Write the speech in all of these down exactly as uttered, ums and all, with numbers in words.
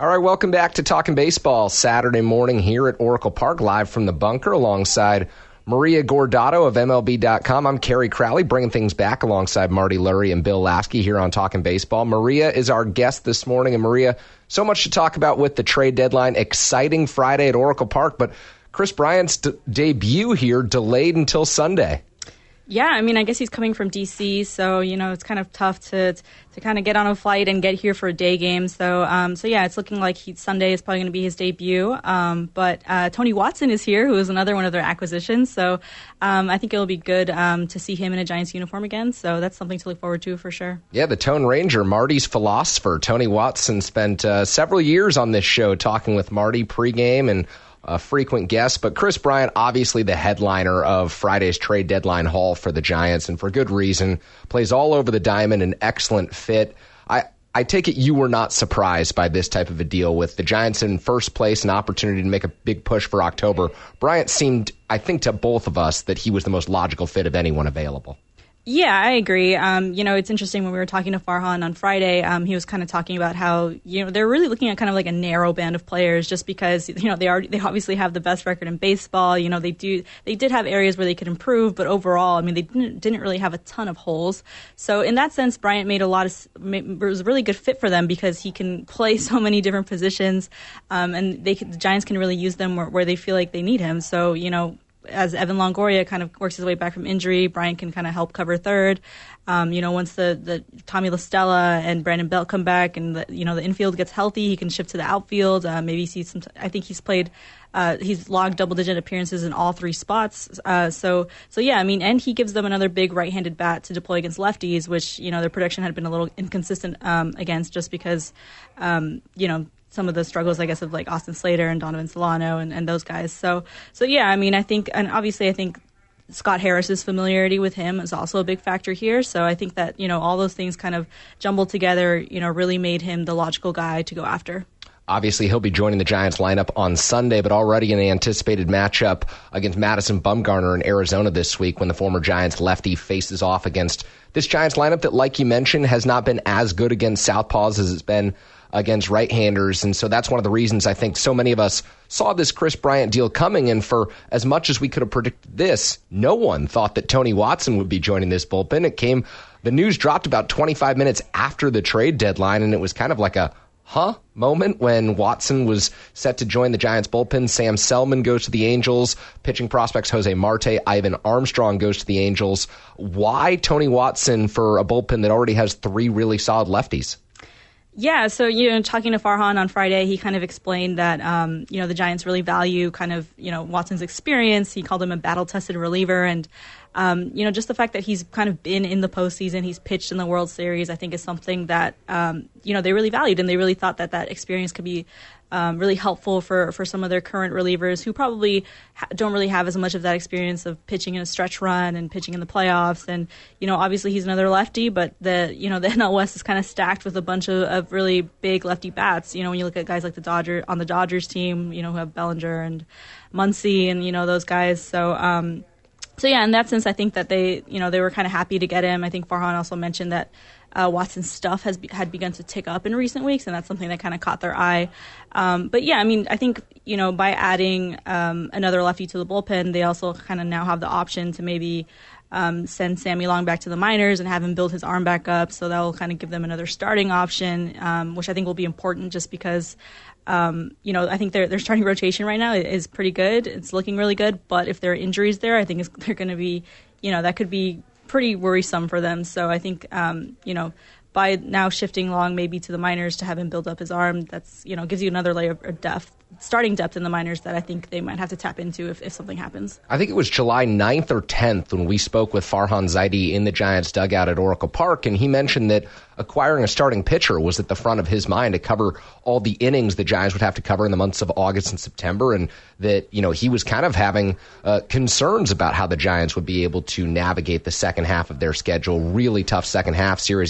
All right, welcome back to Talking Baseball Saturday morning here at Oracle Park, live from the bunker alongside Maria Gordato of M L B dot com. I'm Kerry Crowley, bringing things back alongside Marty Lurie and Bill Lasky here on Talking Baseball. Maria is our guest this morning, and Maria, so much to talk about with the trade deadline. Exciting Friday at Oracle Park, but Kris Bryant's de- debut here delayed until Sunday. Yeah, I mean, I guess he's coming from D C, so, you know, it's kind of tough to to kind of get on a flight and get here for a day game. So, um, so yeah, it's looking like he, Sunday is probably going to be his debut. Um, but uh, Tony Watson is here, who is another one of their acquisitions. So um, I think it'll be good um, to see him in a Giants uniform again. So that's something to look forward to for sure. Yeah, the Tone Ranger, Marty's philosopher, Tony Watson, spent uh, several years on this show talking with Marty pregame and a frequent guest, but Kris Bryant, obviously the headliner of Friday's trade deadline haul for the Giants, and for good reason. Plays all over the diamond, an excellent fit. I, I take it you were not surprised by this type of a deal with the Giants in first place, an opportunity to make a big push for October. Bryant seemed, I think, to both of us that he was the most logical fit of anyone available. Yeah, I agree. Um, you know, it's interesting when we were talking to Farhan on Friday, um, he was kind of talking about how, you know, they're really looking at kind of like a narrow band of players just because, you know, they are, they obviously have the best record in baseball. You know, they do, they did have areas where they could improve, but overall, I mean, they didn't, didn't really have a ton of holes. So in that sense, Bryant made a lot of, was a really good fit for them because he can play so many different positions, um, and they could, the Giants can really use them where, where they feel like they need him. So, you know, as Evan Longoria kind of works his way back from injury, Bryant can kind of help cover third. Um, you know, once the, the Tommy La Stella and Brandon Belt come back and, the, you know, the infield gets healthy, he can shift to the outfield. Uh, maybe see some, I think he's played, uh, he's logged double-digit appearances in all three spots. Uh, so, so yeah, I mean, and he gives them another big right-handed bat to deploy against lefties, which, you know, their production had been a little inconsistent um, against just because, um, you know, some of the struggles, I guess, of like Austin Slater and Donovan Solano and, and those guys. So, so yeah, I mean, I think, and obviously I think Scott Harris's familiarity with him is also a big factor here. So I think that, you know, all those things kind of jumbled together, you know, really made him the logical guy to go after. Obviously, he'll be joining the Giants lineup on Sunday, but already in the anticipated matchup against Madison Bumgarner in Arizona this week when the former Giants lefty faces off against this Giants lineup that, like you mentioned, has not been as good against southpaws as it's been against right-handers. And so that's one of the reasons I think so many of us saw this Kris Bryant deal coming. And for as much as we could have predicted this, no one thought that Tony Watson would be joining this bullpen. It came, the news dropped about twenty-five minutes after the trade deadline, and it was kind of like a huh moment when Watson was set to join the Giants bullpen. Sam Selman goes to the Angels. Pitching prospects Jose Marte, Ivan Armstrong goes to the Angels. Why Tony Watson for a bullpen that already has three really solid lefties? Yeah, so, you know, talking to Farhan on Friday, he kind of explained that, um, you know, the Giants really value kind of, you know, Watson's experience. He called him a battle-tested reliever. And, um, you know, just the fact that he's kind of been in the postseason, he's pitched in the World Series, I think is something that, um, you know, they really valued. And they really thought that that experience could be um, really helpful for, for some of their current relievers who probably ha- don't really have as much of that experience of pitching in a stretch run and pitching in the playoffs. And, you know, obviously he's another lefty, but the, you know, the N L West is kind of stacked with a bunch of, of really big lefty bats. You know, when you look at guys like the Dodger on the Dodgers team, you know, who have Bellinger and Muncy and, you know, those guys. So, um, so yeah, in that sense, I think that they, you know, they were kind of happy to get him. I think Farhan also mentioned that Uh, Watson's stuff has be, had begun to tick up in recent weeks, and that's something that kind of caught their eye. Um, but yeah, I mean, I think, you know, by adding um, another lefty to the bullpen, they also kind of now have the option to maybe um, send Sammy Long back to the minors and have him build his arm back up. So that will kind of give them another starting option, um, which I think will be important just because, um, you know, I think their their starting rotation right now is pretty good. It's looking really good. But if there are injuries there, I think it's, they're going to be, you know, that could be pretty worrisome for them. So I think, um, you know, by now shifting Long maybe to the minors to have him build up his arm, that's, you know, gives you another layer of depth, starting depth in the minors that I think they might have to tap into if, if something happens. I think it was July ninth or tenth when we spoke with Farhan Zaidi in the Giants dugout at Oracle Park, and he mentioned that acquiring a starting pitcher was at the front of his mind to cover all the innings the Giants would have to cover in the months of August and September, and that, you know, he was kind of having uh, concerns about how the Giants would be able to navigate the second half of their schedule. Really tough second half series against the Mets,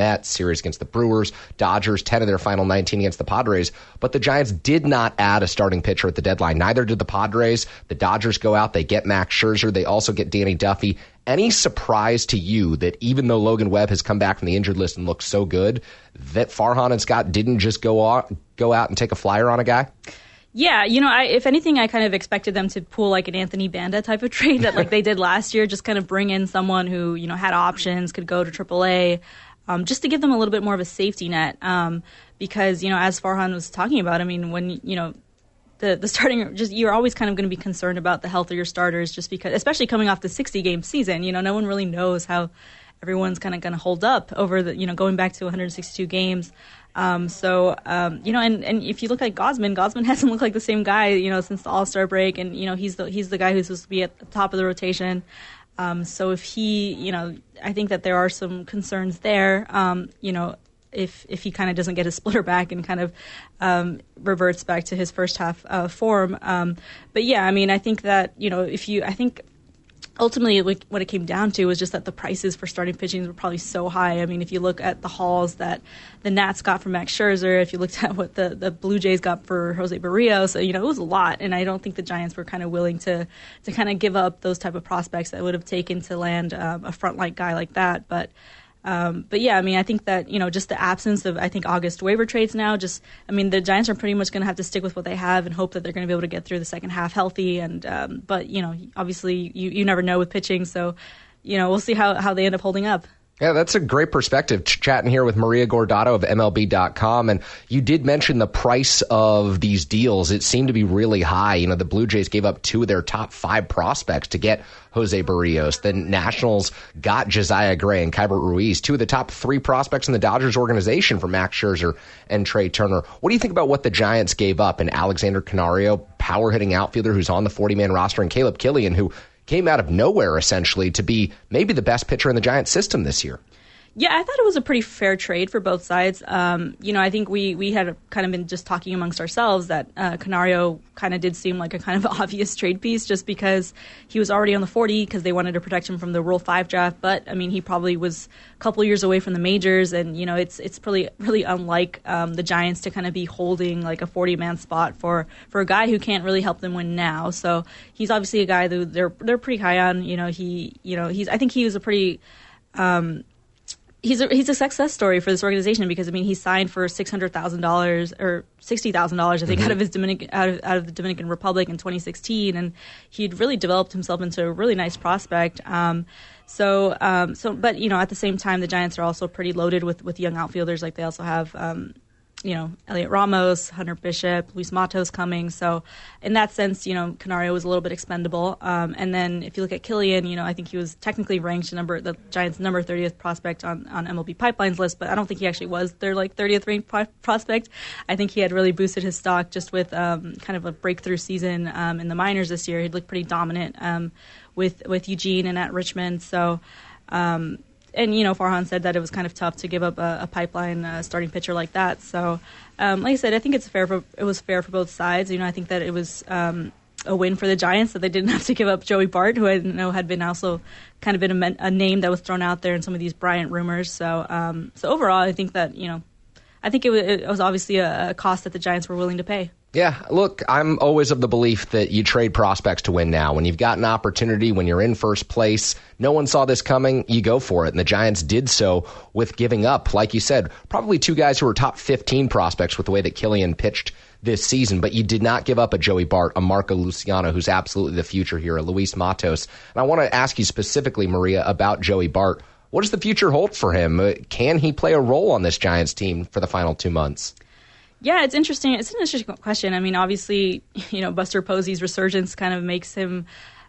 Mets, series against the Brewers, Dodgers, ten of their final nineteen against the Padres. But the Giants did not add a starting pitcher at the deadline. Neither did the Padres. The Dodgers go out. They get Max Scherzer. They also get Danny Duffy. Any surprise to you that even though Logan Webb has come back from the injured list and looks so good, that Farhan and Scott didn't just go out, go out and take a flyer on a guy? Yeah, you know, I, if anything, I kind of expected them to pull like an Anthony Banda type of trade that like they did last year, just kind of bring in someone who, you know, had options, could go to triple A, um, just to give them a little bit more of a safety net. Um, because, you know, as Farhan was talking about, I mean, when, you know, the, the starting, just you're always kind of going to be concerned about the health of your starters just because, especially coming off the sixty-game season, you know, no one really knows how everyone's kind of going to hold up over the, you know, going back to one hundred sixty-two games. Um, so, um, you know, and, and if you look at Gausman, Gausman hasn't looked like the same guy, you know, since the All-Star break. And, you know, he's the, he's the guy who's supposed to be at the top of the rotation. Um, so if he, you know, I think that there are some concerns there, um, you know, if, if he kind of doesn't get his splitter back and kind of, um, reverts back to his first half, uh, form. Um, but yeah, I mean, I think that, you know, if you, I think, ultimately, like, what it came down to was just that the prices for starting pitching were probably so high. I mean, if you look at the hauls that the Nats got for Max Scherzer, if you looked at what the, the Blue Jays got for Jose Barrios, so, you know, it was a lot. And I don't think the Giants were kind of willing to to kind of give up those type of prospects that would have taken to land um, a frontline guy like that. But Um, but yeah, I mean, I think that, you know, just the absence of, I think, August waiver trades now, just, I mean, the Giants are pretty much going to have to stick with what they have and hope that they're going to be able to get through the second half healthy. And, um, but, you know, obviously you, you never know with pitching. So, you know, we'll see how, how they end up holding up. Yeah, that's a great perspective. Ch- chatting here with Maria Gordato of M L B dot com. And you did mention the price of these deals. It seemed to be really high. You know, the Blue Jays gave up two of their top five prospects to get Jose Barrios. The Nationals got Josiah Gray and Keibert Ruiz, two of the top three prospects in the Dodgers organization for Max Scherzer and Trey Turner. What do you think about what the Giants gave up in Alexander Canario, power hitting outfielder who's on the forty-man roster, and Caleb Killian, who came out of nowhere, essentially, to be maybe the best pitcher in the Giants system this year? Yeah, I thought it was a pretty fair trade for both sides. Um, you know, I think we, we had kind of been just talking amongst ourselves that uh, Canario kind of did seem like a kind of obvious trade piece just because he was already on the forty because they wanted to protect him from the Rule five draft. But, I mean, he probably was a couple years away from the majors. And, you know, it's it's really, really unlike um, the Giants to kind of be holding like a forty-man spot for, for a guy who can't really help them win now. So he's obviously a guy that they're, they're pretty high on. You know, he, you know, he's, I think he was a pretty... Um, He's a, he's a success story for this organization because, I mean, he signed for six hundred thousand dollars or sixty thousand dollars, I think, mm-hmm. out of his Dominican out of, out of the Dominican Republic in twenty sixteen, and he'd really developed himself into a really nice prospect. Um, so, um, so, but you know, at the same time, the Giants are also pretty loaded with, with young outfielders. Like they also have, um, you know, Elliot Ramos, Hunter Bishop, Luis Matos coming. So in that sense, you know, Canario was a little bit expendable. Um, and then if you look at Killian, you know, I think he was technically ranked number the Giants' number thirtieth prospect on, on M L B Pipeline's list, but I don't think he actually was their like thirtieth ranked pro- prospect. I think he had really boosted his stock just with um, kind of a breakthrough season um, in the minors this year. He'd looked pretty dominant um, with with Eugene and at Richmond. So. Um, And, you know, Farhan said that it was kind of tough to give up a, a pipeline uh, starting pitcher like that. So, um, like I said, I think it's fair for, it was fair for both sides. You know, I think that it was um, a win for the Giants that they didn't have to give up Joey Bart, who I know had been also kind of been a, a name that was thrown out there in some of these Bryant rumors. So, um, so overall, I think that, you know, I think it was, it was obviously a, a cost that the Giants were willing to pay. Yeah, look, I'm always of the belief that you trade prospects to win now. When you've got an opportunity, when you're in first place, no one saw this coming, you go for it. And the Giants did so with giving up, like you said, probably two guys who were top fifteen prospects with the way that Killian pitched this season. But you did not give up a Joey Bart, a Marco Luciano, who's absolutely the future here, a Luis Matos. And I want to ask you specifically, Maria, about Joey Bart. What does the future hold for him? Can he play a role on this Giants team for the final two months? Yeah, it's interesting. It's an interesting question. I mean, obviously, you know, Buster Posey's resurgence kind of makes him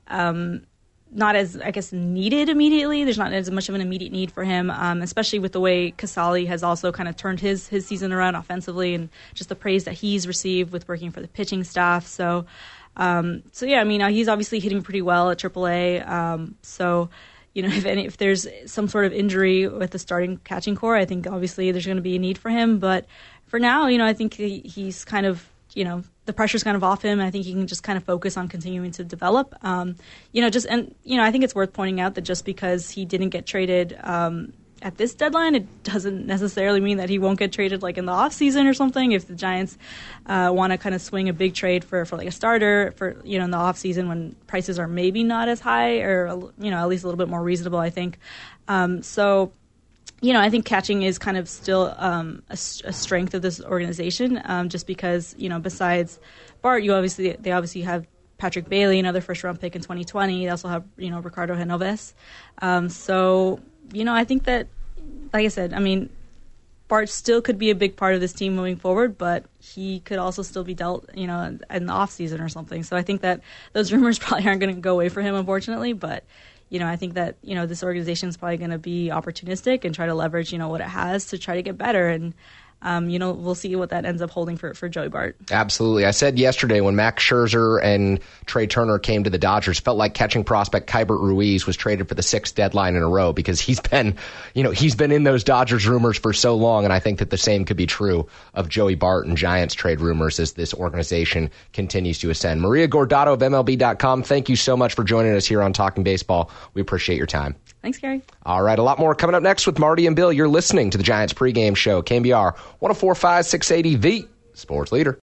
um, not as, I guess, needed immediately. There's not as much of an immediate need for him, um, especially with the way Casali has also kind of turned his his season around offensively and just the praise that he's received with working for the pitching staff. So, um, so yeah, I mean, he's obviously hitting pretty well at triple A. Um, so, you know, if any, if there's some sort of injury with the starting catching core, I think obviously there's going to be a need for him. But for now, you know, I think he, he's kind of, you know, the pressure's kind of off him. I think he can just kind of focus on continuing to develop. Um, you know, just, and, you know, I think it's worth pointing out that just because he didn't get traded, um, at this deadline, it doesn't necessarily mean that he won't get traded like in the offseason or something. If the Giants uh, want to kind of swing a big trade for, for like a starter for, you know, in the offseason when prices are maybe not as high or, you know, at least a little bit more reasonable, I think. Um, so, you know, I think catching is kind of still um, a, a strength of this organization um, just because, you know, besides Bart, you obviously, they obviously have Patrick Bailey, another first-round pick in twenty twenty. They also have, you know, Ricardo Genoves. Um, so, you know, I think that, like I said, I mean, Bart still could be a big part of this team moving forward, but he could also still be dealt, you know, in the offseason or something. So I think that those rumors probably aren't going to go away for him, unfortunately. But, you know, I think that, you know, this organization is probably going to be opportunistic and try to leverage, you know, what it has to try to get better. And, Um, you know, we'll see what that ends up holding for, for Joey Bart. Absolutely. I said yesterday when Max Scherzer and Trey Turner came to the Dodgers, felt like catching prospect Keibert Ruiz was traded for the sixth deadline in a row because he's been, you know, he's been in those Dodgers rumors for so long. And I think that the same could be true of Joey Bart and Giants trade rumors as this organization continues to ascend. Maria Gordato of M L B dot com, thank you so much for joining us here on Talking Baseball. We appreciate your time. Thanks, Gary. All right, a lot more coming up next with Marty and Bill. You're listening to the Giants pregame show, K N B R one oh four point five, six eighty, The Sports Leader.